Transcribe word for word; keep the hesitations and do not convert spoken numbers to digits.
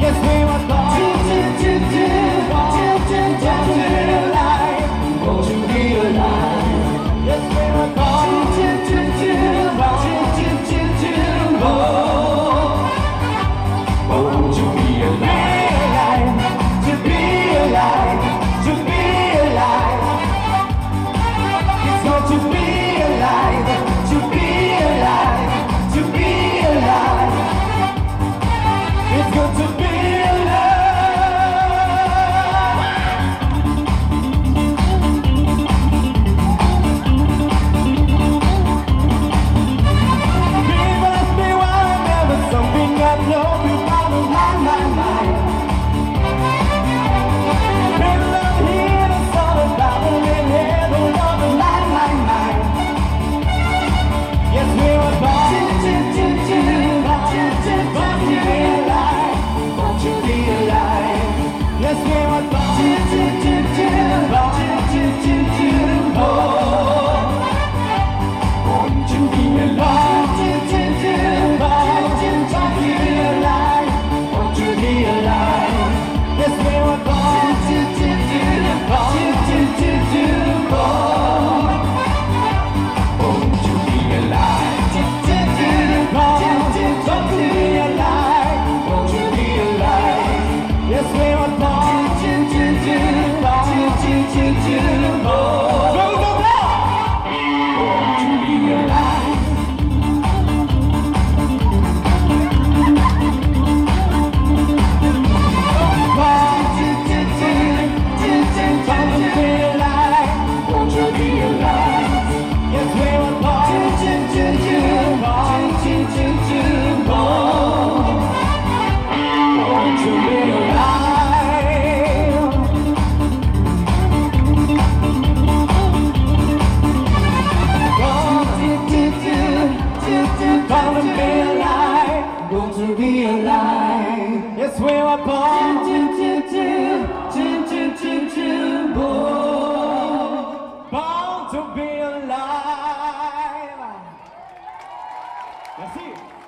Yes, we were born to, to, to, to, to, to, to, to be alive, born to be alive. Yes, we were born to, to, to, to, to, to, to, to, born, born to be alive, to be alive, to be alive. It's good to be alive, to be alive, to be alive. It's good to be Yes, we were born to, to, to, to, to, to, to, born, born to be alive. Merci.